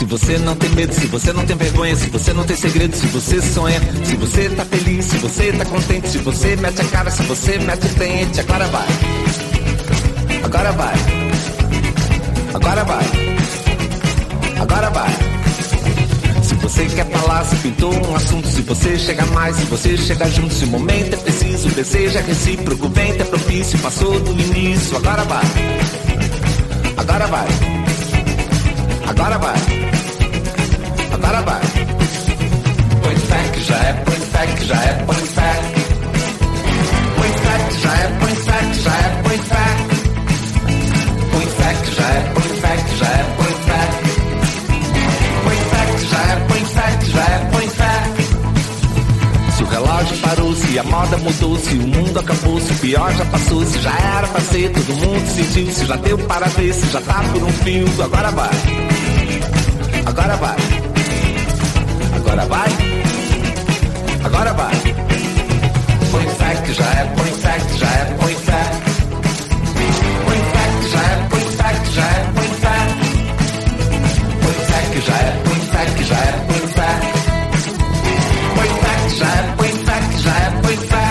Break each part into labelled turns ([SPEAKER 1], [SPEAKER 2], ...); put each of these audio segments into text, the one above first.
[SPEAKER 1] você não tem medo, se você não tem vergonha, se você não tem segredo, se você sonha, se você tá feliz, se você tá contente, se você mete a cara, se você mete o dente, agora vai. Agora vai. Agora vai. Agora vai. Se você quer falar, se pintou um assunto, se você chega mais, se você chega junto, se o momento é preciso, o desejo é recíproco, o vento é propício, passou do início, agora vai. Agora vai. Agora vai. Agora vai. Põe fé que já é, põe fé que já é, põe fé. Põe fé que já é, põe fé que já é, põe fé. Põe fé que já é, põe fé que já é, põe fé. Põe fé que já é, põe fé que já é, põe fé. Se o relógio parou, se a moda mudou, se o mundo acabou, se o pior já passou, se já era pra ser, todo mundo sentiu, se já deu para ver, se já tá por um fio, agora vai. Agora vai. Agora vai. Agora vai. Põe fé que já é, põe fé que já é, põe fé. Põe fé que já é, põe fé que já é, põe fé. Põe fé que já é, põe fé que já é, põe fé. Põe fé que já é, põe fé que já é, põe fé.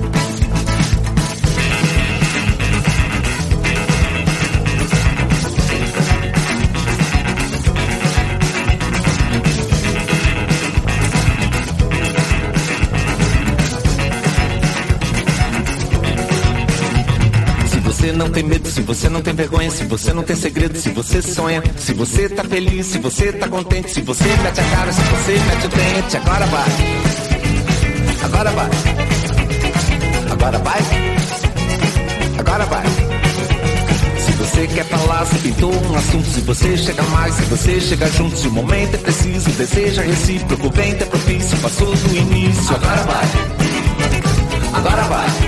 [SPEAKER 1] Se você não tem medo, se você não tem vergonha, se você não tem segredo, se você sonha, se você tá feliz, se você tá contente, se você mete a cara, se você mete o dente, agora vai. Agora vai. Agora vai. Agora vai. Se você quer falar, se pintou um assunto, se você chega mais, se você chega junto, se o momento é preciso, o desejo é recíproco, o vento é propício, passou do início, agora vai. Agora vai.